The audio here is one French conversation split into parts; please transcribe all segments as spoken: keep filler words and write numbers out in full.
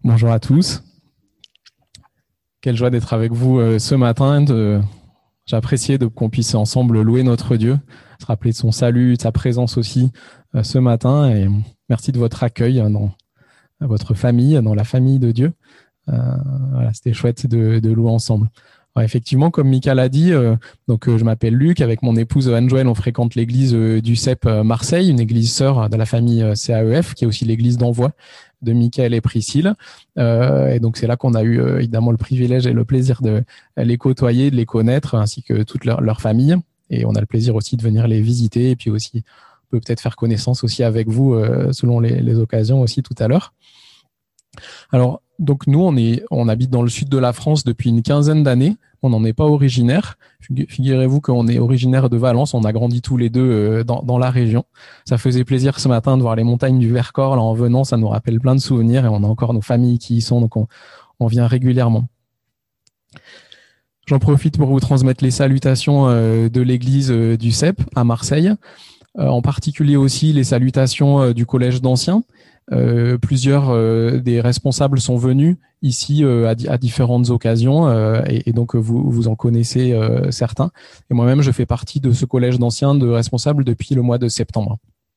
Bonjour à tous. Quelle joie d'être avec vous euh, ce matin. De... J'appréciais de, qu'on puisse ensemble louer notre Dieu, se rappeler de son salut, de sa présence aussi euh, ce matin. Et merci de votre accueil dans votre famille, dans la famille de Dieu. Euh, voilà, c'était chouette de, de louer ensemble. Alors, effectivement, comme Mika l'a dit, euh, donc euh, je m'appelle Luc. Avec mon épouse Anne-Joëlle, on fréquente l'église euh, du C E P euh, Marseille, une église sœur de la famille euh, C A E F, qui est aussi l'église d'envoi de Michael et Priscille. Euh, et donc, c'est là qu'on a eu euh, évidemment le privilège et le plaisir de les côtoyer, de les connaître, ainsi que toute leur, leur famille. Et on a le plaisir aussi de venir les visiter. Et puis aussi, on peut peut-être faire connaissance aussi avec vous euh, selon les, les occasions aussi tout à l'heure. Alors, donc nous, on, est, on habite dans le sud de la France depuis une quinzaine d'années. On n'en est pas originaire. Figurez-vous qu'on est originaire de Valence. On a grandi tous les deux euh, dans, dans la région. Ça faisait plaisir ce matin de voir les montagnes du Vercors. Là, en venant, ça nous rappelle plein de souvenirs et on a encore nos familles qui y sont, donc on, on vient régulièrement. J'en profite pour vous transmettre les salutations euh, de l'église euh, du C E P à Marseille, euh, en particulier aussi les salutations euh, du collège d'anciens. Euh, plusieurs euh, des responsables sont venus ici euh, à, à différentes occasions euh, et, et donc vous, vous en connaissez euh, certains. Et moi-même, je fais partie de ce collège d'anciens de responsables depuis le mois de septembre.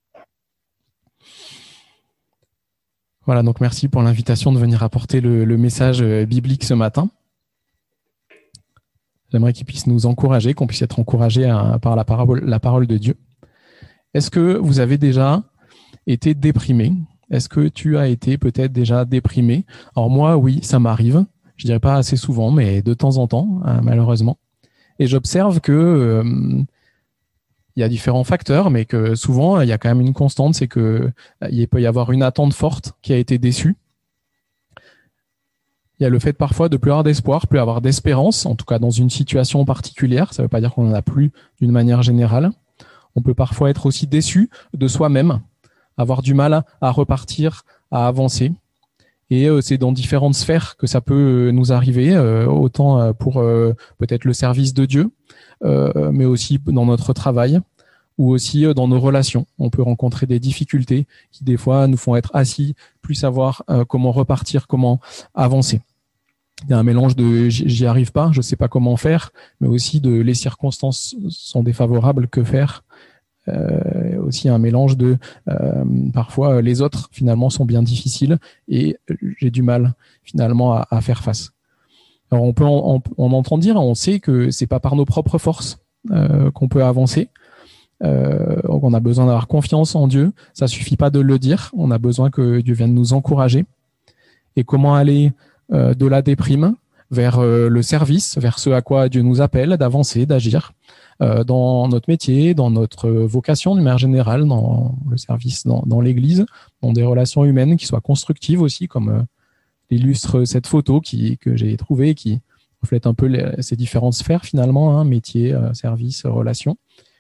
Voilà, donc merci pour l'invitation de venir apporter le, le message biblique ce matin. J'aimerais qu'il puisse nous encourager, qu'on puisse être encouragé à, par la parole, la parole de Dieu. Est-ce que vous avez déjà été déprimé ? Est-ce que tu as été peut-être déjà déprimé ? Alors moi, oui, ça m'arrive. Je dirais pas assez souvent, mais de temps en temps, euh, malheureusement. Et j'observe que euh, il y a différents facteurs, mais que souvent, il y a quand même une constante, c'est que il peut y avoir une attente forte qui a été déçue. Il y a le fait parfois de plus avoir d'espoir, plus avoir d'espérance, en tout cas dans une situation particulière. Ça ne veut pas dire qu'on n'en a plus d'une manière générale. On peut parfois être aussi déçu de soi-même, avoir du mal à repartir, à avancer. Et euh, c'est dans différentes sphères que ça peut nous arriver, euh, autant pour euh, peut-être le service de Dieu, euh, mais aussi dans notre travail ou aussi euh, dans nos relations. On peut rencontrer des difficultés qui des fois nous font être assis, plus savoir euh, comment repartir, comment avancer. Il y a un mélange de j'y arrive pas, je sais pas comment faire, mais aussi de les circonstances sont défavorables, que faire. Euh, aussi un mélange de euh, parfois les autres finalement sont bien difficiles et j'ai du mal finalement à, à faire face. Alors on peut en, on, on entend dire, on sait que c'est pas par nos propres forces euh, qu'on peut avancer. Euh, on a besoin d'avoir confiance en Dieu. Ça suffit pas de le dire. On a besoin que Dieu vienne nous encourager. Et comment aller euh, de la déprime vers euh, le service, vers ce à quoi Dieu nous appelle, d'avancer, d'agir. Euh, dans notre métier, dans notre vocation d'une manière générale, dans le service, dans, dans l'Église, dans des relations humaines qui soient constructives aussi, comme euh, illustre cette photo qui, que j'ai trouvée, qui reflète un peu les, ces différentes sphères finalement, hein, métier, euh, service, relations.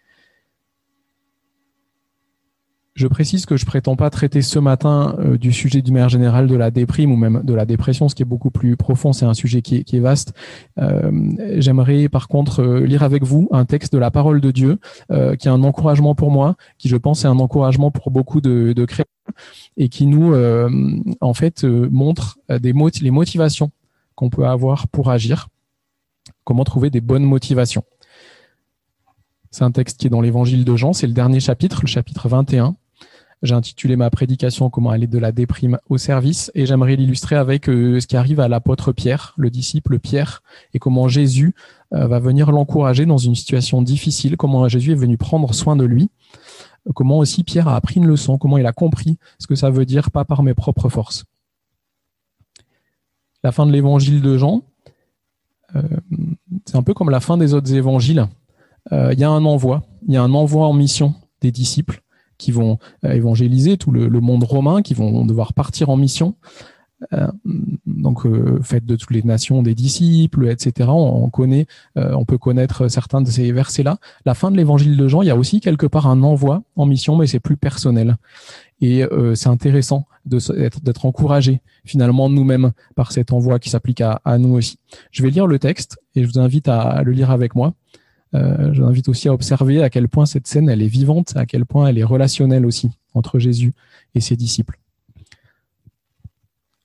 Je précise que je prétends pas traiter ce matin euh, du sujet d'une manière générale de la déprime ou même de la dépression, ce qui est beaucoup plus profond. C'est un sujet qui est, qui est vaste. Euh, j'aimerais par contre euh, lire avec vous un texte de la parole de Dieu euh, qui est un encouragement pour moi, qui je pense est un encouragement pour beaucoup de, de chrétiens et qui nous euh, en fait euh, montre des mot- les motivations qu'on peut avoir pour agir. Comment trouver des bonnes motivations. C'est un texte qui est dans l'évangile de Jean, c'est le dernier chapitre, le chapitre vingt et un. J'ai intitulé ma prédication « Comment aller de la déprime au service » et j'aimerais l'illustrer avec euh, ce qui arrive à l'apôtre Pierre, le disciple Pierre, et comment Jésus euh, va venir l'encourager dans une situation difficile, comment Jésus est venu prendre soin de lui, euh, comment aussi Pierre a appris une leçon, comment il a compris ce que ça veut dire « pas par mes propres forces ». La fin de l'évangile de Jean, euh, c'est un peu comme la fin des autres évangiles. Euh, il y a un envoi, il y a un envoi en mission des disciples qui vont euh, évangéliser tout le, le monde romain, qui vont devoir partir en mission. Euh, donc, euh, faites de toutes les nations des disciples, et cetera. On, on connaît, euh, on peut connaître certains de ces versets-là. La fin de l'évangile de Jean, il y a aussi quelque part un envoi en mission, mais c'est plus personnel. Et euh, c'est intéressant de, d'être, d'être encouragé finalement nous-mêmes par cet envoi qui s'applique à, à nous aussi. Je vais lire le texte et je vous invite à, à le lire avec moi. Euh, je vous invite aussi à observer à quel point cette scène elle est vivante, à quel point elle est relationnelle aussi entre Jésus et ses disciples.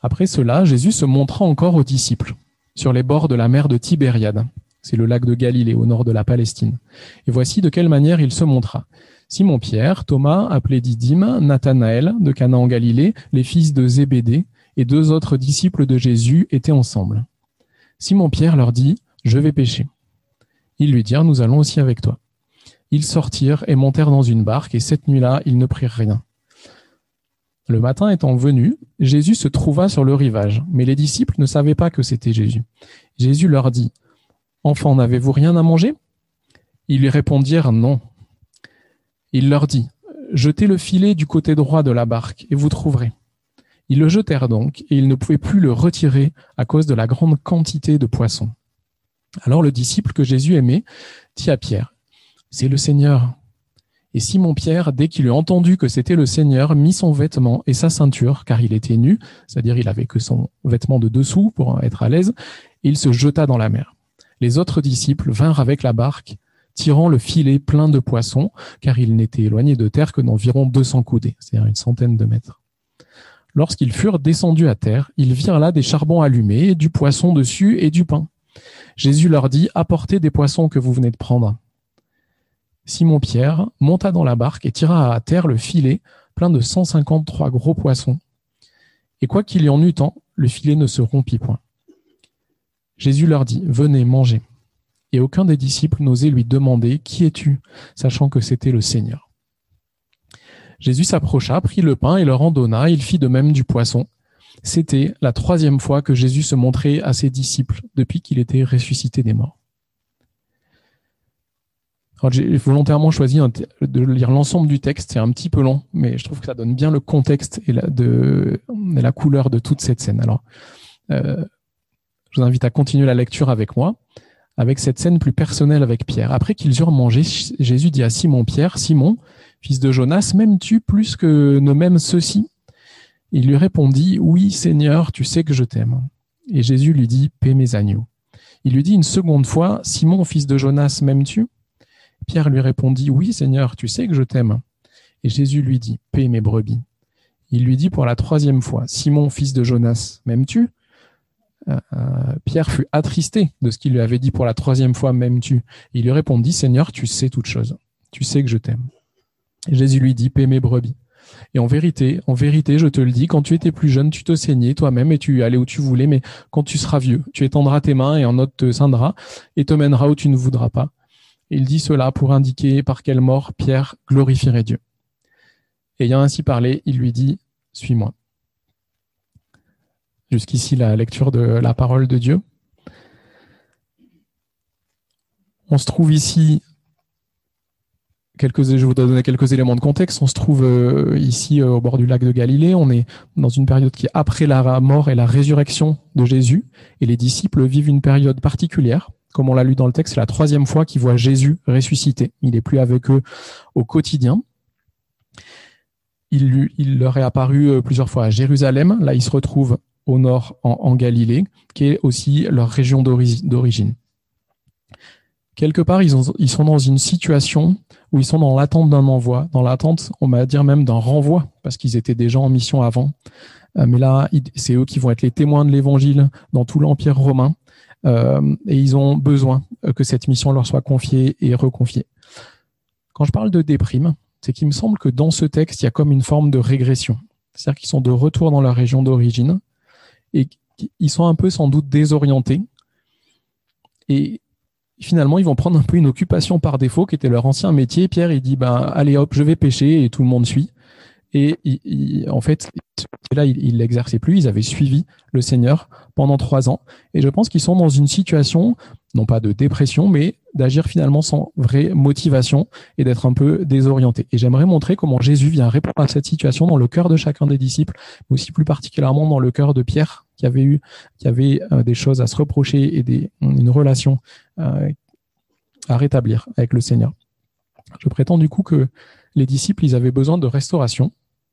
Après cela, Jésus se montra encore aux disciples, sur les bords de la mer de Tibériade. C'est le lac de Galilée, au nord de la Palestine. Et voici de quelle manière il se montra. Simon-Pierre, Thomas, appelé Didyme, Nathanaël, de Cana en Galilée, les fils de Zébédée, et deux autres disciples de Jésus étaient ensemble. Simon-Pierre leur dit « Je vais pêcher ». Ils lui dirent « Nous allons aussi avec toi ». Ils sortirent et montèrent dans une barque, et cette nuit-là, ils ne prirent rien. Le matin étant venu, Jésus se trouva sur le rivage, mais les disciples ne savaient pas que c'était Jésus. Jésus leur dit « Enfants, n'avez-vous rien à manger ?» Ils lui répondirent « Non ». Il leur dit « Jetez le filet du côté droit de la barque, et vous trouverez. » Ils le jetèrent donc, et ils ne pouvaient plus le retirer à cause de la grande quantité de poissons. Alors le disciple que Jésus aimait dit à Pierre « C'est le Seigneur ». Et Simon-Pierre, dès qu'il eut entendu que c'était le Seigneur, mit son vêtement et sa ceinture, car il était nu, c'est-à-dire il avait que son vêtement de dessous pour être à l'aise, et il se jeta dans la mer. Les autres disciples vinrent avec la barque, tirant le filet plein de poissons, car il n'était éloigné de terre que d'environ deux cents coudées, c'est-à-dire une centaine de mètres. Lorsqu'ils furent descendus à terre, ils virent là des charbons allumés, du poisson dessus et du pain. Jésus leur dit « Apportez des poissons que vous venez de prendre ». Simon-Pierre monta dans la barque et tira à terre le filet plein de cent cinquante-trois gros poissons. Et quoi qu'il y en eût tant, le filet ne se rompit point. Jésus leur dit « Venez, mangez ». Et aucun des disciples n'osait lui demander « Qui es-tu ?» sachant que c'était le Seigneur. Jésus s'approcha, prit le pain et leur en donna, il fit de même du poisson. C'était la troisième fois que Jésus se montrait à ses disciples depuis qu'il était ressuscité des morts. Alors, j'ai volontairement choisi de lire l'ensemble du texte, c'est un petit peu long, mais je trouve que ça donne bien le contexte et la, de, et la couleur de toute cette scène. Alors, euh, je vous invite à continuer la lecture avec moi, avec cette scène plus personnelle avec Pierre. Après qu'ils eurent mangé, Jésus dit à Simon-Pierre, « Simon, fils de Jonas, m'aimes-tu plus que ne m'aiment ceux-ci » Il lui répondit, « Oui, Seigneur, tu sais que je t'aime. » Et Jésus lui dit, « Paie mes agneaux. » Il lui dit une seconde fois, « Simon, fils de Jonas, m'aimes-tu » Pierre lui répondit, « Oui, Seigneur, tu sais que je t'aime. » Et Jésus lui dit, « Paie mes brebis. » Il lui dit pour la troisième fois, « Simon, fils de Jonas, m'aimes-tu » euh, Pierre fut attristé de ce qu'il lui avait dit pour la troisième fois, « M'aimes-tu » Il lui répondit, « Seigneur, tu sais toutes choses. Tu sais que je t'aime. » Et Jésus lui dit, « Paie mes brebis. » Et en vérité, en vérité, je te le dis, quand tu étais plus jeune, tu te saignais toi-même et tu allais où tu voulais, mais quand tu seras vieux, tu étendras tes mains et un autre te ceindra et te mènera où tu ne voudras pas. Il dit cela pour indiquer par quelle mort Pierre glorifierait Dieu. Ayant ainsi parlé, il lui dit « Suis-moi ». Jusqu'ici, la lecture de la parole de Dieu. On se trouve ici, quelques, je vous donner quelques éléments de contexte, on se trouve euh, ici euh, au bord du lac de Galilée, on est dans une période qui est après la mort et la résurrection de Jésus, et les disciples vivent une période particulière. Comme on l'a lu dans le texte, c'est la troisième fois qu'ils voient Jésus ressuscité. Il n'est plus avec eux au quotidien. Il, lui, il leur est apparu plusieurs fois à Jérusalem. Là, ils se retrouvent au nord, en, en Galilée, qui est aussi leur région d'origine. Quelque part, ils, ont, ils sont dans une situation où ils sont dans l'attente d'un envoi, dans l'attente, on va dire même d'un renvoi, parce qu'ils étaient déjà en mission avant. Mais là, c'est eux qui vont être les témoins de l'Évangile dans tout l'Empire romain. Euh, et ils ont besoin que cette mission leur soit confiée et reconfiée. Quand je parle de déprime, c'est qu'il me semble que dans ce texte, il y a comme une forme de régression. C'est-à-dire qu'ils sont de retour dans leur région d'origine et ils sont un peu sans doute désorientés. Et finalement, ils vont prendre un peu une occupation par défaut qui était leur ancien métier. Pierre, il dit, ben, allez hop, je vais pêcher et tout le monde suit. Et il, il, en fait, là, ils il l'exerçaient plus. Ils avaient suivi le Seigneur pendant trois ans. Et je pense qu'ils sont dans une situation, non pas de dépression, mais d'agir finalement sans vraie motivation et d'être un peu désorientés. Et j'aimerais montrer comment Jésus vient répondre à cette situation dans le cœur de chacun des disciples, mais aussi plus particulièrement dans le cœur de Pierre, qui avait eu, qui avait euh, des choses à se reprocher et des, une relation euh, à rétablir avec le Seigneur. Je prétends du coup que les disciples, ils avaient besoin de restauration.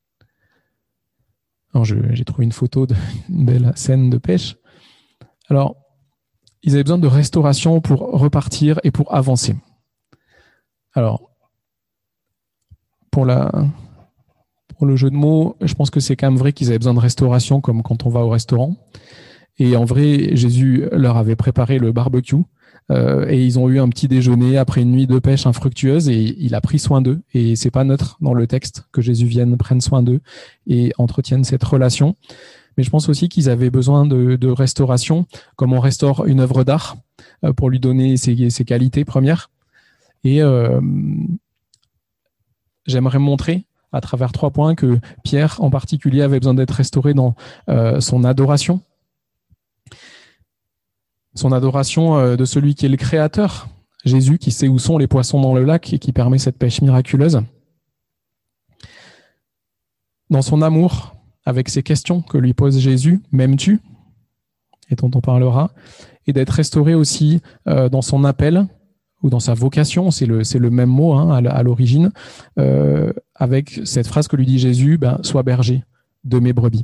Alors, je, j'ai trouvé une photo d'une belle scène de pêche. Alors, ils avaient besoin de restauration pour repartir et pour avancer. Alors, pour, la, pour Pour le jeu de mots, je pense que c'est quand même vrai qu'ils avaient besoin de restauration, comme quand on va au restaurant. Et en vrai, Jésus leur avait préparé le barbecue. Euh, et ils ont eu un petit déjeuner après une nuit de pêche infructueuse et il a pris soin d'eux. Et c'est pas neutre dans le texte que Jésus vienne, prenne soin d'eux et entretienne cette relation. Mais je pense aussi qu'ils avaient besoin de, de restauration, comme on restaure une œuvre d'art euh, pour lui donner ses, ses qualités premières. Et euh, j'aimerais montrer à travers trois points que Pierre en particulier avait besoin d'être restauré dans euh, son adoration. Son adoration euh, de celui qui est le créateur, Jésus, qui sait où sont les poissons dans le lac et qui permet cette pêche miraculeuse. Dans son amour, avec ces questions que lui pose Jésus, m'aimes-tu ? Et dont on parlera. Et d'être restauré aussi euh, dans son appel ou dans sa vocation, c'est le, c'est le même mot hein, à, à l'origine, euh, avec cette phrase que lui dit Jésus, ben, sois berger de mes brebis.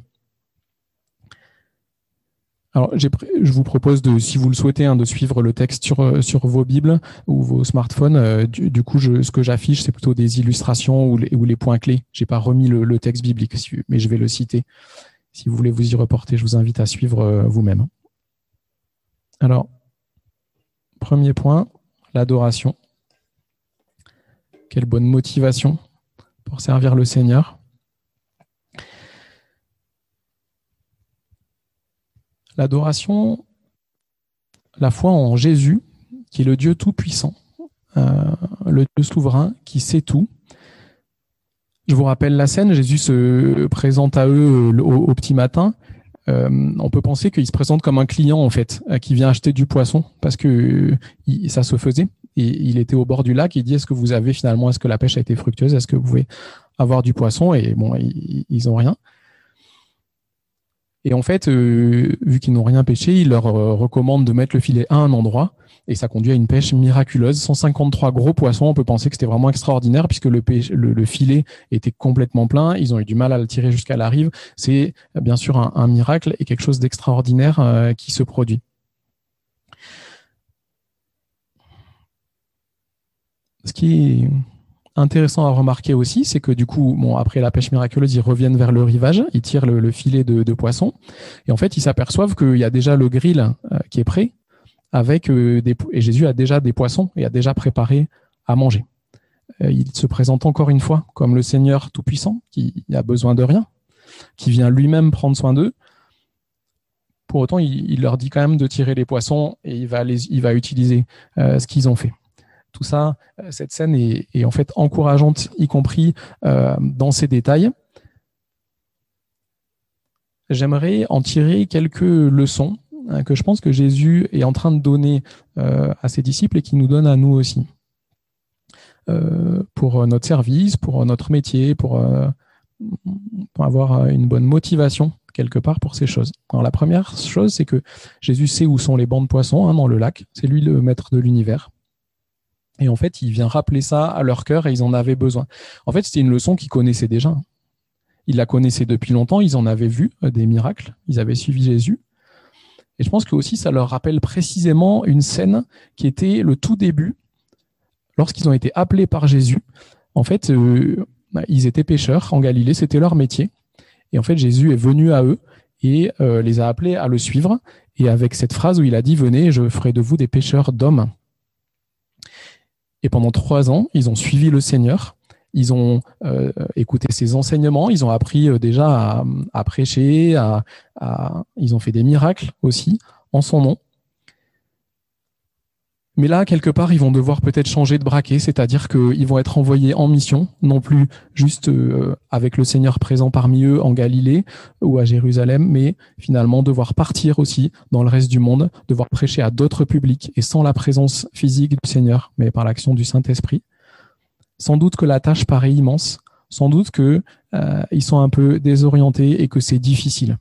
Alors, j'ai, je vous propose, de, si vous le souhaitez, hein, de suivre le texte sur, sur vos Bibles ou vos smartphones. Euh, du, du coup, je, ce que j'affiche, c'est plutôt des illustrations ou les, ou les points clés. J'ai pas remis le, le texte biblique, mais je vais le citer. Si vous voulez vous y reporter, je vous invite à suivre euh, vous-même. Alors, premier point, l'adoration. Quelle bonne motivation pour servir le Seigneur. L'adoration, la foi en Jésus, qui est le Dieu tout-puissant, euh, le Dieu souverain, qui sait tout. Je vous rappelle la scène, Jésus se présente à eux au, au petit matin. Euh, on peut penser qu'il se présente comme un client, en fait, qui vient acheter du poisson, parce que il, ça se faisait. Et il était au bord du lac, il dit, est-ce que vous avez finalement, est-ce que la pêche a été fructueuse? Est-ce que vous pouvez avoir du poisson? Et bon, ils, ils ont rien. Et en fait, euh, vu qu'ils n'ont rien pêché, il leur euh, recommande de mettre le filet à un endroit et ça conduit à une pêche miraculeuse. cent cinquante-trois gros poissons, on peut penser que c'était vraiment extraordinaire puisque le, pêche, le, le filet était complètement plein. Ils ont eu du mal à le tirer jusqu'à la rive. C'est bien sûr un, un miracle et quelque chose d'extraordinaire euh, qui se produit. Ce qui est intéressant à remarquer aussi, c'est que du coup, bon, après la pêche miraculeuse, ils reviennent vers le rivage, ils tirent le, le filet de, de poisson, et en fait, ils s'aperçoivent qu'il y a déjà le grill euh, qui est prêt, avec euh, des et Jésus a déjà des poissons et a déjà préparé à manger. Euh, il se présente encore une fois comme le Seigneur Tout-Puissant, qui n'a besoin de rien, qui vient lui-même prendre soin d'eux. Pour autant, il, il leur dit quand même de tirer les poissons et il va, les, il va utiliser euh, ce qu'ils ont fait. Tout ça, cette scène est, est en fait encourageante, y compris euh, dans ses détails. J'aimerais en tirer quelques leçons hein, que je pense que Jésus est en train de donner euh, à ses disciples et qui nous donne à nous aussi. Euh, pour notre service, pour notre métier, pour, euh, pour avoir une bonne motivation quelque part pour ces choses. Alors la première chose, c'est que Jésus sait où sont les bancs de poissons hein, dans le lac. C'est lui le maître de l'univers. Et en fait, il vient rappeler ça à leur cœur et ils en avaient besoin. En fait, c'était une leçon qu'ils connaissaient déjà. Ils la connaissaient depuis longtemps, ils en avaient vu des miracles, ils avaient suivi Jésus. Et je pense que aussi, ça leur rappelle précisément une scène qui était le tout début, lorsqu'ils ont été appelés par Jésus. En fait, euh, ils étaient pêcheurs en Galilée, c'était leur métier. Et en fait, Jésus est venu à eux et euh, les a appelés à le suivre. Et avec cette phrase où il a dit « Venez, je ferai de vous des pêcheurs d'hommes ». Et pendant trois ans, ils ont suivi le Seigneur, ils ont euh, écouté ses enseignements, ils ont appris euh, déjà à, à prêcher, à, à, ils ont fait des miracles aussi en son nom. Mais là, quelque part, ils vont devoir peut-être changer de braquet, c'est-à-dire qu'ils vont être envoyés en mission, non plus juste euh, avec le Seigneur présent parmi eux en Galilée ou à Jérusalem, mais finalement devoir partir aussi dans le reste du monde, devoir prêcher à d'autres publics et sans la présence physique du Seigneur, mais par l'action du Saint-Esprit. Sans doute que la tâche paraît immense, sans doute qu'ils euh, sont un peu désorientés et que c'est difficile.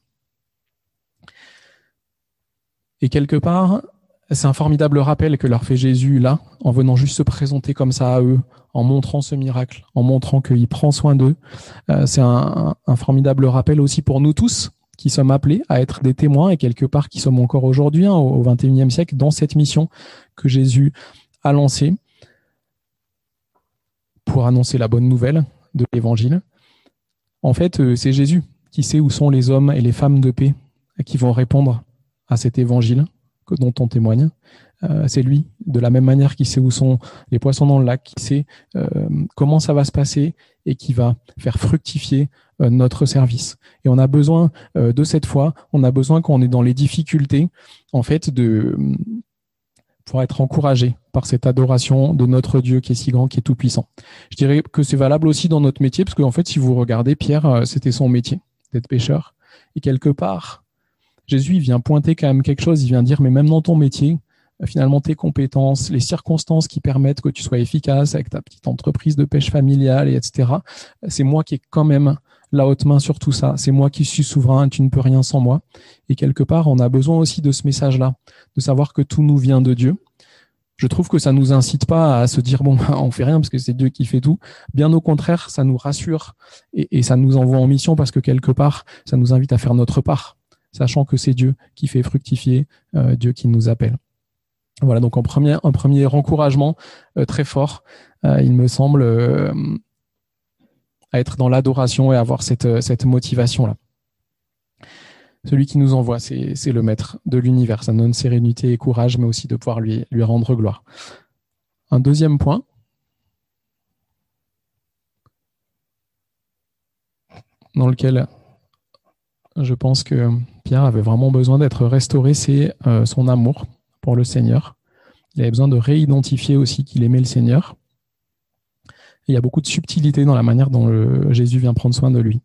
Et quelque part, c'est un formidable rappel que leur fait Jésus là, en venant juste se présenter comme ça à eux, en montrant ce miracle, en montrant qu'il prend soin d'eux. Euh, c'est un, un formidable rappel aussi pour nous tous, qui sommes appelés à être des témoins et quelque part qui sommes encore aujourd'hui, hein, au vingt et unième siècle, dans cette mission que Jésus a lancée pour annoncer la bonne nouvelle de l'Évangile. En fait, euh, c'est Jésus qui sait où sont les hommes et les femmes de paix qui vont répondre à cet évangile dont on témoigne. Euh, c'est lui, de la même manière qu'il sait où sont les poissons dans le lac, qui sait euh, comment ça va se passer et qui va faire fructifier euh, notre service. Et on a besoin euh, de cette foi, on a besoin quand on est dans les difficultés, en fait, de pour être encouragé par cette adoration de notre Dieu qui est si grand, qui est tout puissant. Je dirais que c'est valable aussi dans notre métier, parce qu'en fait, si vous regardez, Pierre, c'était son métier d'être pêcheur. Et quelque part, Jésus il vient pointer quand même quelque chose, il vient dire, mais même dans ton métier, finalement tes compétences, les circonstances qui permettent que tu sois efficace avec ta petite entreprise de pêche familiale, et etc. C'est moi qui ai quand même la haute main sur tout ça. C'est moi qui suis souverain, tu ne peux rien sans moi. Et quelque part, on a besoin aussi de ce message-là, de savoir que tout nous vient de Dieu. Je trouve que ça nous incite pas à se dire bon, on fait rien parce que c'est Dieu qui fait tout. Bien au contraire, ça nous rassure et, et ça nous envoie en mission parce que quelque part, ça nous invite à faire notre part, sachant que c'est Dieu qui fait fructifier, euh, Dieu qui nous appelle. Voilà, donc en premier, un premier encouragement euh, très fort, euh, il me semble, euh, à être dans l'adoration et avoir cette, cette motivation-là. Celui qui nous envoie, c'est, c'est le maître de l'univers. Ça donne sérénité et courage, mais aussi de pouvoir lui, lui rendre gloire. Un deuxième point, dans lequel je pense que Pierre avait vraiment besoin d'être restauré, c'est euh, son amour pour le Seigneur. Il avait besoin de réidentifier aussi qu'il aimait le Seigneur. Et il y a beaucoup de subtilité dans la manière dont le, Jésus vient prendre soin de lui.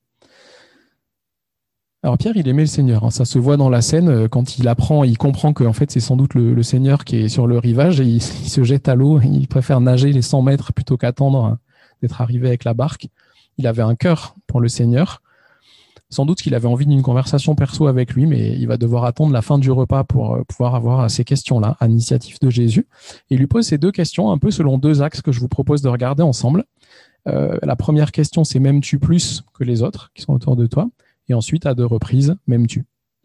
Alors Pierre, il aimait le Seigneur. Hein. Ça se voit dans la scène quand il apprend, il comprend que en fait c'est sans doute le, le Seigneur qui est sur le rivage et il, il se jette à l'eau. Il préfère nager les cent mètres plutôt qu'attendre hein, d'être arrivé avec la barque. Il avait un cœur pour le Seigneur. Sans doute qu'il avait envie d'une conversation perso avec lui, mais il va devoir attendre la fin du repas pour euh, pouvoir avoir ces questions-là à l'initiative de Jésus. Et il lui pose ces deux questions un peu selon deux axes que je vous propose de regarder ensemble. Euh, la première question, c'est « M'aimes-tu plus que les autres qui sont autour de toi ?» Et ensuite, à deux reprises, « M'aimes-tu »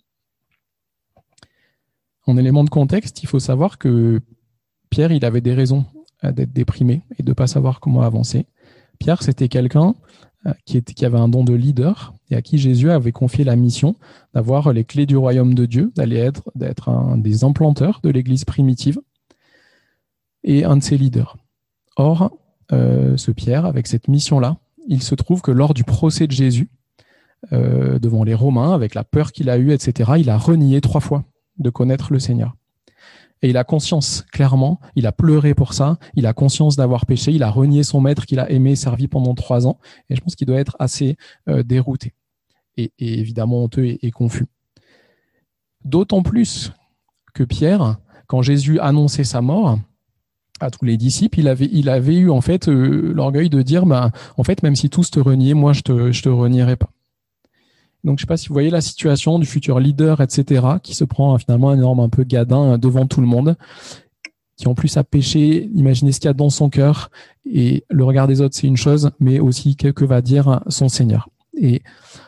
En élément de contexte, il faut savoir que Pierre, il avait des raisons d'être déprimé et de ne pas savoir comment avancer. Pierre, c'était quelqu'un qui, était, qui avait un don de leader et à qui Jésus avait confié la mission d'avoir les clés du royaume de Dieu, d'aller être, d'être un des implanteurs de l'Église primitive et un de ses leaders. Or, euh, ce Pierre, avec cette mission-là, il se trouve que lors du procès de Jésus, euh, devant les Romains, avec la peur qu'il a eue, et cetera, il a renié trois fois de connaître le Seigneur. Et il a conscience, clairement, il a pleuré pour ça, il a conscience d'avoir péché, il a renié son maître qu'il a aimé et servi pendant trois ans, et je pense qu'il doit être assez euh, dérouté, et, et évidemment honteux et, et confus. D'autant plus que Pierre, quand Jésus annonçait sa mort à tous les disciples, il avait, il avait eu en fait euh, l'orgueil de dire, bah, en fait, même si tous te reniaient, moi je te, je te renierai pas. Donc, je ne sais pas si vous voyez la situation du futur leader, et cetera, qui se prend finalement un énorme un peu gadin devant tout le monde, qui en plus a péché, imaginez ce qu'il y a dans son cœur, et le regard des autres, c'est une chose, mais aussi que, que va dire son Seigneur. Et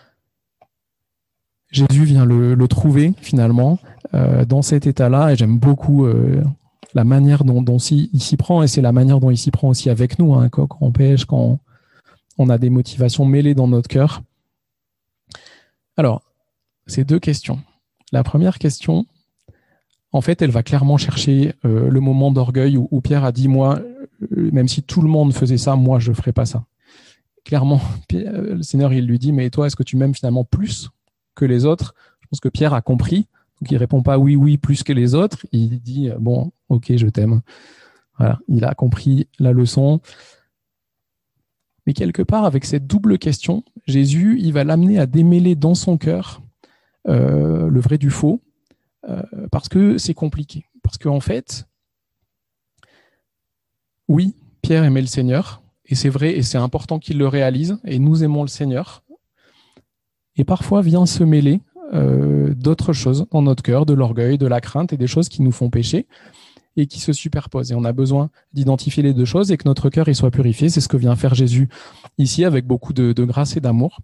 Jésus vient le, le trouver finalement euh, dans cet état-là, et j'aime beaucoup euh, la manière dont, dont il s'y prend, et c'est la manière dont il s'y prend aussi avec nous, hein, quand, quand on pêche, quand on, on a des motivations mêlées dans notre cœur. Alors, ces deux questions. La première question, en fait, elle va clairement chercher euh, le moment d'orgueil où, où Pierre a dit, moi, euh, même si tout le monde faisait ça, moi, je ne ferai pas ça. Clairement, Pierre, euh, le Seigneur, il lui dit, mais toi, est-ce que tu m'aimes finalement plus que les autres ? Je pense que Pierre a compris. Donc, il ne répond pas oui, oui, plus que les autres. Il dit, bon, ok, je t'aime. Voilà, il a compris la leçon. Mais quelque part, avec cette double question, Jésus, il va l'amener à démêler dans son cœur euh, le vrai du faux, euh, parce que c'est compliqué. Parce qu'en fait, oui, Pierre aimait le Seigneur, et c'est vrai, et c'est important qu'il le réalise, et nous aimons le Seigneur. Et parfois vient se mêler euh, d'autres choses dans notre cœur, de l'orgueil, de la crainte, et des choses qui nous font pécher, et qui se superposent. Et on a besoin d'identifier les deux choses et que notre cœur y soit purifié. C'est ce que vient faire Jésus ici avec beaucoup de, de grâce et d'amour.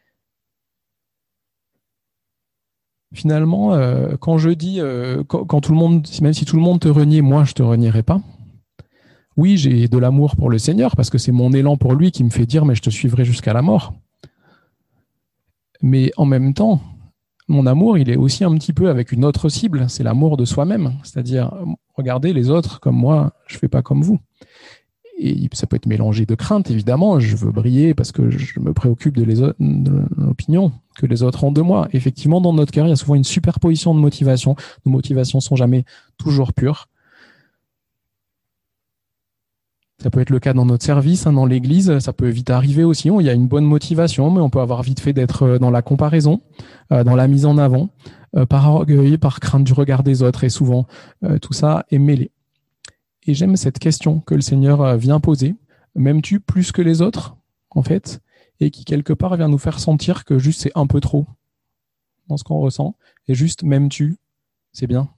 Finalement, euh, quand je dis, euh, quand, quand tout le monde, même si tout le monde te renie, moi je te renierai pas. Oui, j'ai de l'amour pour le Seigneur parce que c'est mon élan pour lui qui me fait dire mais je te suivrai jusqu'à la mort. Mais en même temps, mon amour, il est aussi un petit peu avec une autre cible, c'est l'amour de soi-même. C'est-à-dire, regardez les autres comme moi, je fais pas comme vous. Et ça peut être mélangé de crainte, évidemment. Je veux briller parce que je me préoccupe de, les autres, de l'opinion que les autres ont de moi. Effectivement, dans notre cœur, il y a souvent une superposition de motivations. Nos motivations sont jamais toujours pures. Ça peut être le cas dans notre service, hein, dans l'église. Ça peut vite arriver aussi. Il y a une bonne motivation, mais on peut avoir vite fait d'être dans la comparaison, euh, dans la mise en avant, euh, par orgueil, par crainte du regard des autres. Et souvent, euh, tout ça est mêlé. Et j'aime cette question que le Seigneur vient poser. M'aimes-tu plus que les autres, en fait, et qui, quelque part, vient nous faire sentir que juste c'est un peu trop dans ce qu'on ressent. Et juste, m'aimes-tu, c'est bien.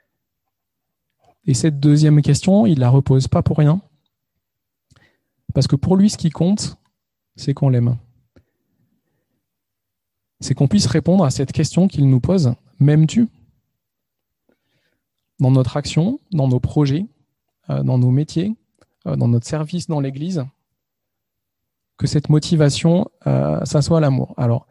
Et cette deuxième question, il la repose pas pour rien. Parce que pour lui, ce qui compte, c'est qu'on l'aime. C'est qu'on puisse répondre à cette question qu'il nous pose. M'aimes-tu ? Dans notre action, dans nos projets, dans nos métiers, dans notre service dans l'Église, que cette motivation, euh, ça soit l'amour. Alors,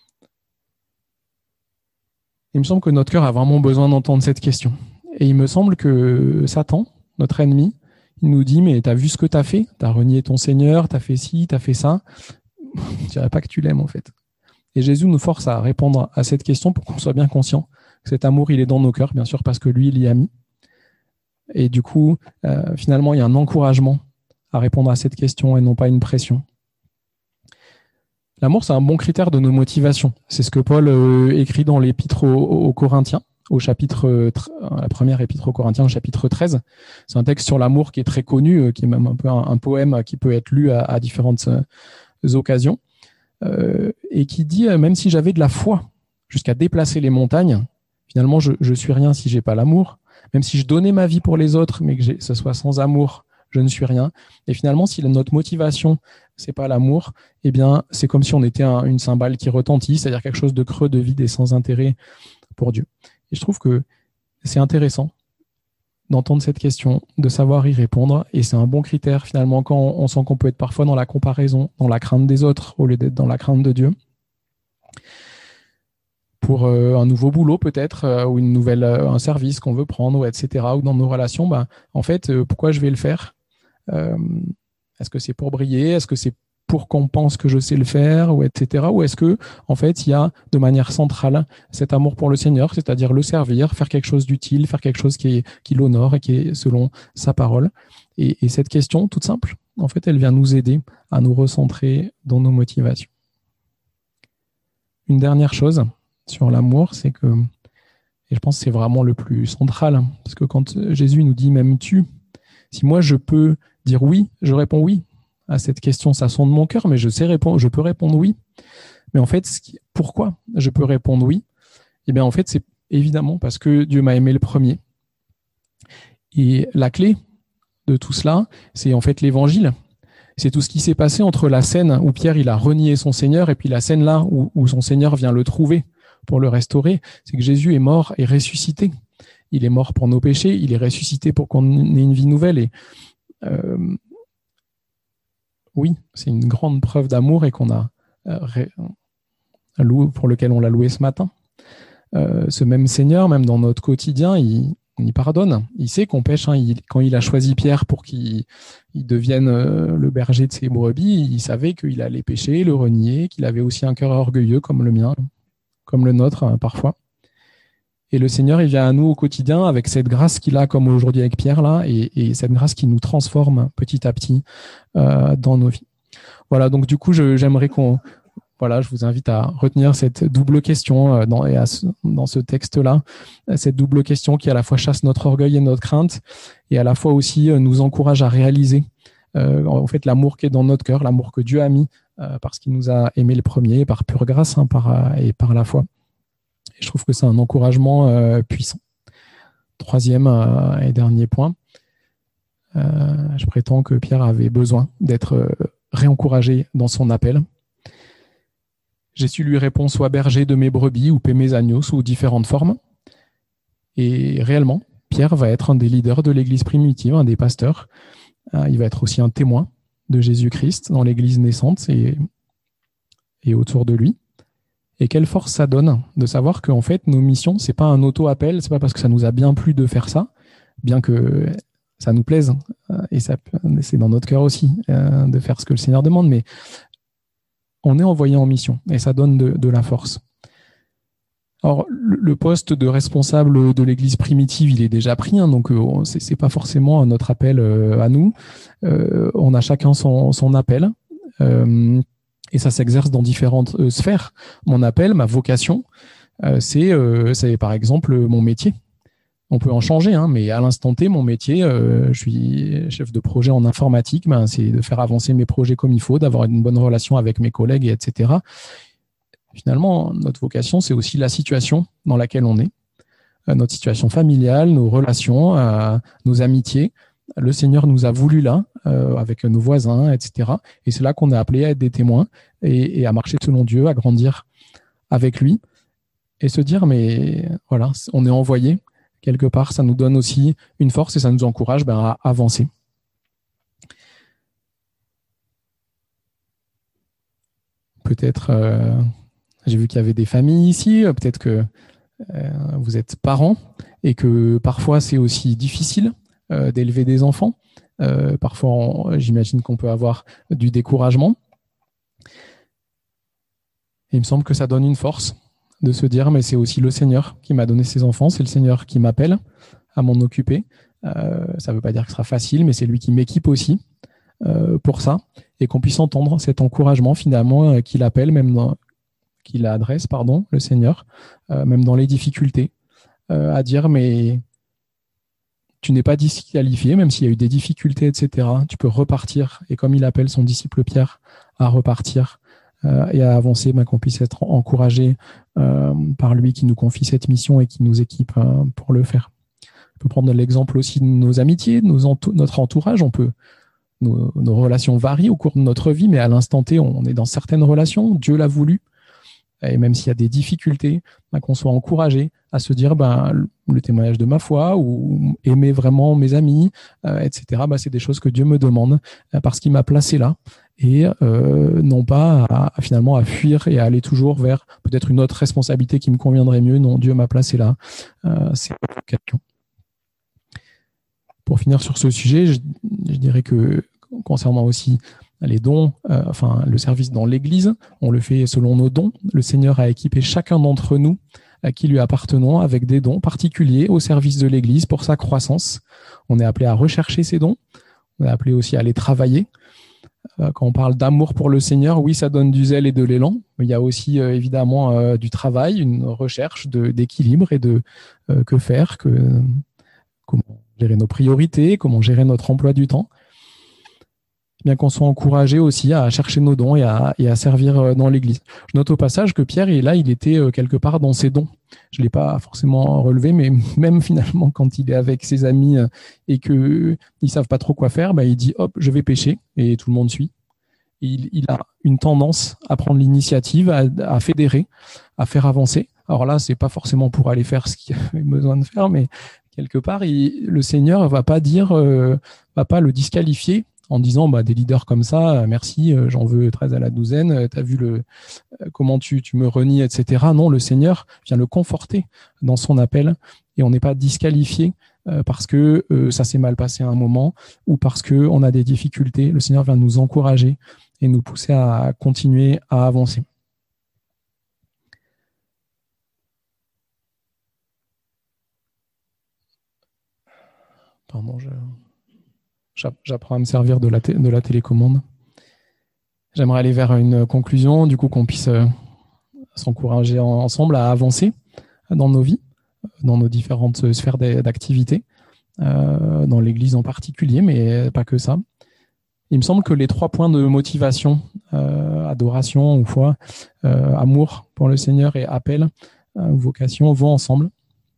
il me semble que notre cœur a vraiment besoin d'entendre cette question. Et il me semble que Satan, notre ennemi, il nous dit, mais t'as vu ce que t'as fait ? T'as renié ton Seigneur, t'as fait ci, t'as fait ça. Je dirais pas que tu l'aimes, en fait. Et Jésus nous force à répondre à cette question pour qu'on soit bien conscient que cet amour, il est dans nos cœurs, bien sûr, parce que lui, il y a mis. Et du coup, euh, finalement, il y a un encouragement à répondre à cette question et non pas une pression. L'amour, c'est un bon critère de nos motivations. C'est ce que Paul euh, écrit dans l'épître aux, aux Corinthiens, au chapitre, euh, la première épître aux Corinthiens, au chapitre treize. C'est un texte sur l'amour qui est très connu, euh, qui est même un peu un, un poème qui peut être lu à, à différentes euh, occasions, euh, et qui dit, euh, même si j'avais de la foi jusqu'à déplacer les montagnes, finalement, je, je suis rien si j'ai pas l'amour. Même si je donnais ma vie pour les autres, mais que ce soit sans amour, je ne suis rien. Et finalement, si notre motivation, c'est pas l'amour, eh bien, c'est comme si on était un, une cymbale qui retentit, c'est-à-dire quelque chose de creux, de vide et sans intérêt pour Dieu. Et je trouve que c'est intéressant d'entendre cette question, de savoir y répondre. Et c'est un bon critère, finalement, quand on sent qu'on peut être parfois dans la comparaison, dans la crainte des autres, au lieu d'être dans la crainte de Dieu. Pour euh, un nouveau boulot peut-être, euh, ou une nouvelle, euh, un service qu'on veut prendre, ou et cetera, ou dans nos relations, bah, en fait, euh, pourquoi je vais le faire ? euh, Est-ce que c'est pour briller ? Est-ce que c'est pour qu'on pense que je sais le faire, ou et cetera. Ou est-ce que, en fait, il y a de manière centrale cet amour pour le Seigneur, c'est-à-dire le servir, faire quelque chose d'utile, faire quelque chose qui, est, qui l'honore et qui est selon sa parole. Et, et cette question, toute simple, en fait, elle vient nous aider à nous recentrer dans nos motivations. Une dernière chose sur l'amour, c'est que, et je pense que c'est vraiment le plus central, parce que quand Jésus nous dit « m'aimes-tu », si moi je peux dire oui, je réponds oui à cette question, ça sonne de mon cœur, mais je sais répondre, je peux répondre oui. Mais en fait, ce qui, pourquoi je peux répondre oui ? Eh bien, en fait, c'est évidemment parce que Dieu m'a aimé le premier. Et la clé de tout cela, c'est en fait l'évangile. C'est tout ce qui s'est passé entre la scène où Pierre il a renié son Seigneur et puis la scène là où, où son Seigneur vient le trouver pour le restaurer. C'est que Jésus est mort et ressuscité. Il est mort pour nos péchés, il est ressuscité pour qu'on ait une vie nouvelle. Et euh, oui, c'est une grande preuve d'amour et qu'on a euh, loué, pour lequel on l'a loué ce matin. Euh, ce même Seigneur, même dans notre quotidien, il, il pardonne. Il sait qu'on pêche. Hein. Il, quand il a choisi Pierre pour qu'il il devienne euh, le berger de ses brebis, il savait qu'il allait pécher, le renier, qu'il avait aussi un cœur orgueilleux comme le mien, comme le nôtre euh, parfois. Et le Seigneur, il vient à nous au quotidien avec cette grâce qu'il a, comme aujourd'hui avec Pierre, là, et, et cette grâce qui nous transforme petit à petit euh, dans nos vies. Voilà, donc du coup, je, j'aimerais qu'on... Voilà, je vous invite à retenir cette double question euh, dans, et à ce, dans ce texte-là, cette double question qui à la fois chasse notre orgueil et notre crainte, et à la fois aussi euh, nous encourage à réaliser euh, en fait l'amour qui est dans notre cœur, l'amour que Dieu a mis euh, parce qu'il nous a aimé le premier, par pure grâce hein, par, euh, et par la foi. Et je trouve que c'est un encouragement euh, puissant. Troisième euh, et dernier point, euh, je prétends que Pierre avait besoin d'être euh, réencouragé dans son appel. Jésus lui répond « Sois berger de mes brebis ou paie mes agneaux » sous différentes formes. Et réellement, Pierre va être un des leaders de l'Église primitive, un des pasteurs. Il va être aussi un témoin de Jésus-Christ dans l'Église naissante et, et autour de lui. Et quelle force ça donne de savoir qu'en fait, nos missions, c'est pas un auto-appel, c'est pas parce que ça nous a bien plu de faire ça, bien que ça nous plaise, et ça, c'est dans notre cœur aussi euh, de faire ce que le Seigneur demande, mais on est envoyé en mission, et ça donne de, de la force. Alors, le poste de responsable de l'Église primitive, il est déjà pris, hein, donc euh, c'est, c'est pas forcément notre appel euh, à nous. Euh, on a chacun son, son appel. Euh, Et ça s'exerce dans différentes euh, sphères. Mon appel, ma vocation, euh, c'est, euh, c'est par exemple mon métier. On peut en changer, hein, mais à l'instant T, mon métier, euh, je suis chef de projet en informatique, ben, c'est de faire avancer mes projets comme il faut, d'avoir une bonne relation avec mes collègues, et cetera. Finalement, notre vocation, c'est aussi la situation dans laquelle on est, euh, notre situation familiale, nos relations, euh, nos amitiés. Le Seigneur nous a voulu là, euh, avec nos voisins, et cetera. Et c'est là qu'on est appelé à être des témoins et, et à marcher selon Dieu, à grandir avec lui et se dire, mais voilà, on est envoyé quelque part. Ça nous donne aussi une force et ça nous encourage ben, à avancer. Peut-être, euh, j'ai vu qu'il y avait des familles ici, peut-être que euh, vous êtes parents et que parfois c'est aussi difficile Euh, d'élever des enfants. Euh, parfois, on, j'imagine qu'on peut avoir du découragement. Et il me semble que ça donne une force de se dire, mais c'est aussi le Seigneur qui m'a donné ces enfants, c'est le Seigneur qui m'appelle à m'en occuper. Euh, ça ne veut pas dire que ce sera facile, mais c'est lui qui m'équipe aussi euh, pour ça, et qu'on puisse entendre cet encouragement finalement euh, qu'il appelle, même dans, qu'il adresse, pardon, le Seigneur, euh, même dans les difficultés, euh, à dire, mais tu n'es pas disqualifié, même s'il y a eu des difficultés, et cetera. Tu peux repartir, et comme il appelle son disciple Pierre à repartir euh, et à avancer, ben, qu'on puisse être encouragé euh, par lui qui nous confie cette mission et qui nous équipe euh, pour le faire. On peut prendre l'exemple aussi de nos amitiés, de nos entou- notre entourage. On peut, nos, nos relations varient au cours de notre vie, mais à l'instant T, on est dans certaines relations. Dieu l'a voulu. Et même s'il y a des difficultés, ben, qu'on soit encouragé à se dire ben, le témoignage de ma foi ou aimer vraiment mes amis, euh, et cetera. Ben, c'est des choses que Dieu me demande euh, parce qu'il m'a placé là et euh, non pas à, à, finalement à fuir et à aller toujours vers peut-être une autre responsabilité qui me conviendrait mieux. Non, Dieu m'a placé là. Euh, c'est une question. Pour finir sur ce sujet, je, je dirais que concernant aussi les dons, euh, enfin le service dans l'Église, on le fait selon nos dons. Le Seigneur a équipé chacun d'entre nous à qui lui appartenons avec des dons particuliers au service de l'Église pour sa croissance. On est appelé à rechercher ces dons, on est appelé aussi à les travailler. Euh, quand on parle d'amour pour le Seigneur, oui, ça donne du zèle et de l'élan, mais il y a aussi euh, évidemment euh, du travail, une recherche de, d'équilibre et de euh, que faire, que, comment gérer nos priorités, comment gérer notre emploi du temps. Bien qu'on soit encouragé aussi à chercher nos dons et à, et à servir dans l'Église. Je note au passage que Pierre, là, il était quelque part dans ses dons. Je ne l'ai pas forcément relevé, mais même finalement, quand il est avec ses amis et qu'ils ne savent pas trop quoi faire, bah, il dit « hop, je vais pêcher » et tout le monde suit. Il, il a une tendance à prendre l'initiative, à, à fédérer, à faire avancer. Alors là, ce n'est pas forcément pour aller faire ce qu'il avait besoin de faire, mais quelque part, il, le Seigneur ne va pas dire, euh, va pas le disqualifier en disant bah, des leaders comme ça, merci, j'en veux treize à la douzaine, tu as vu le, comment tu, tu me renies, et cetera. Non, le Seigneur vient le conforter dans son appel et on n'est pas disqualifié euh, parce que euh, ça s'est mal passé à un moment ou parce qu'on a des difficultés. Le Seigneur vient nous encourager et nous pousser à continuer à avancer. Pardon, je... J'apprends à me servir de la, té- de la télécommande. J'aimerais aller vers une conclusion, du coup qu'on puisse euh, s'encourager en, ensemble à avancer dans nos vies, dans nos différentes sphères d'activité, euh, dans l'Église en particulier, mais pas que ça. Il me semble que les trois points de motivation, euh, adoration ou foi, euh, amour pour le Seigneur et appel, euh, vocation, vont ensemble.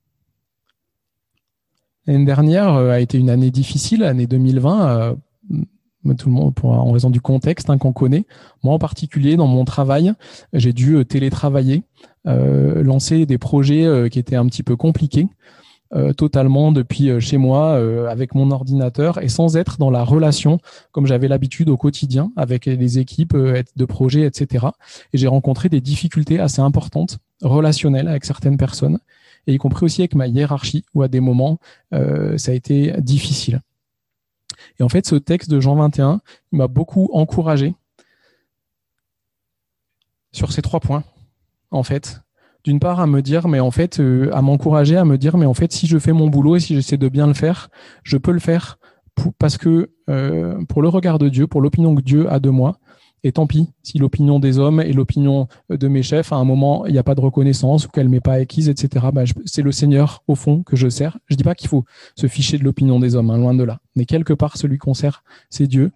L'année dernière a été une année difficile, l'année deux mille vingt, euh, tout le monde, pour, en raison du contexte hein, qu'on connaît. Moi en particulier, dans mon travail, j'ai dû télétravailler, euh, lancer des projets euh, qui étaient un petit peu compliqués euh, totalement depuis euh, chez moi, euh, avec mon ordinateur, et sans être dans la relation comme j'avais l'habitude au quotidien avec les équipes euh, de projet, et cetera. Et j'ai rencontré des difficultés assez importantes, relationnelles avec certaines personnes, et y compris aussi avec ma hiérarchie, où à des moments, euh, ça a été difficile. Et en fait, ce texte de Jean vingt et un, il m'a beaucoup encouragé sur ces trois points, en fait. D'une part, à me dire, mais en fait, euh, à m'encourager, à me dire, mais en fait, si je fais mon boulot et si j'essaie de bien le faire, je peux le faire pour, parce que euh, pour le regard de Dieu, pour l'opinion que Dieu a de moi, et tant pis si l'opinion des hommes et l'opinion de mes chefs, à un moment, il n'y a pas de reconnaissance ou qu'elle m'est pas acquise, et cetera. Bah, je, c'est le Seigneur, au fond, que je sers. Je dis pas qu'il faut se ficher de l'opinion des hommes, hein, loin de là. Mais quelque part, celui qu'on sert, c'est Dieu.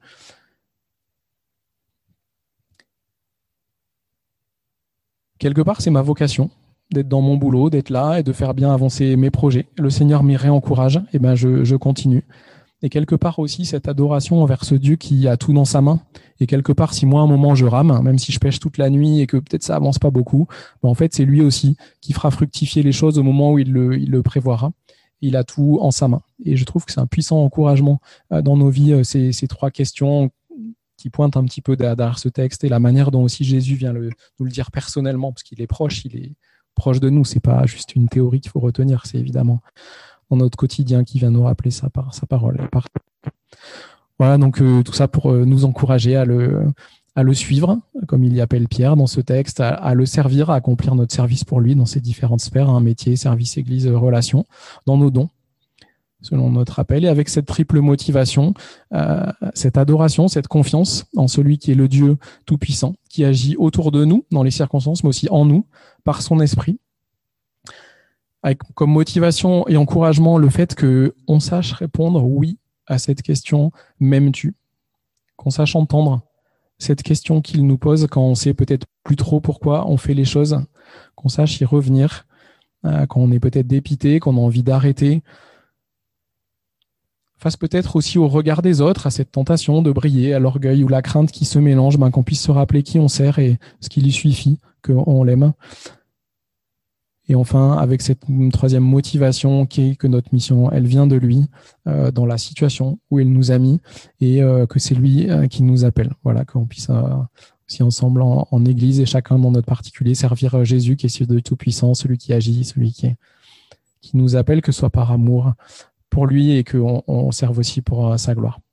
Quelque part, c'est ma vocation d'être dans mon boulot, d'être là et de faire bien avancer mes projets. Le Seigneur m'y réencourage, et ben je, je continue. Et quelque part aussi, cette adoration envers ce Dieu qui a tout dans sa main. Et quelque part, si moi, à un moment, je rame, même si je pêche toute la nuit et que peut-être ça avance pas beaucoup, ben en fait, c'est lui aussi qui fera fructifier les choses au moment où il le, il le prévoira. Il a tout en sa main. Et je trouve que c'est un puissant encouragement dans nos vies, ces, ces trois questions qui pointent un petit peu derrière ce texte et la manière dont aussi Jésus vient le, nous le dire personnellement, parce qu'il est proche, il est proche de nous. C'est pas juste une théorie qu'il faut retenir, c'est évidemment dans notre quotidien qui vient nous rappeler ça par sa parole. Par... Voilà, donc euh, tout ça pour euh, nous encourager à le, à le suivre, comme il y appelle Pierre dans ce texte, à, à le servir, à accomplir notre service pour lui dans ses différentes sphères, hein, métier, service, église, relation, dans nos dons, selon notre appel, et avec cette triple motivation, euh, cette adoration, cette confiance en celui qui est le Dieu tout-puissant, qui agit autour de nous, dans les circonstances, mais aussi en nous, par son esprit, avec comme motivation et encouragement le fait qu'on sache répondre oui à cette question « m'aimes-tu ?» Qu'on sache entendre cette question qu'il nous pose quand on sait peut-être plus trop pourquoi on fait les choses, qu'on sache y revenir, euh, quand on est peut-être dépité, qu'on a envie d'arrêter, face peut-être aussi au regard des autres, à cette tentation de briller, à l'orgueil ou la crainte qui se mélange, ben, qu'on puisse se rappeler qui on sert et ce qui lui suffit, qu'on l'aime. Et enfin, avec cette troisième motivation qui est que notre mission, elle vient de lui, euh, dans la situation où il nous a mis, et euh, que c'est lui euh, qui nous appelle. Voilà, qu'on puisse euh, aussi ensemble en, en Église et chacun dans notre particulier servir Jésus qui est celui de tout-puissant, celui qui agit, celui qui, est, qui nous appelle, que ce soit par amour pour lui et qu'on on serve aussi pour euh, sa gloire.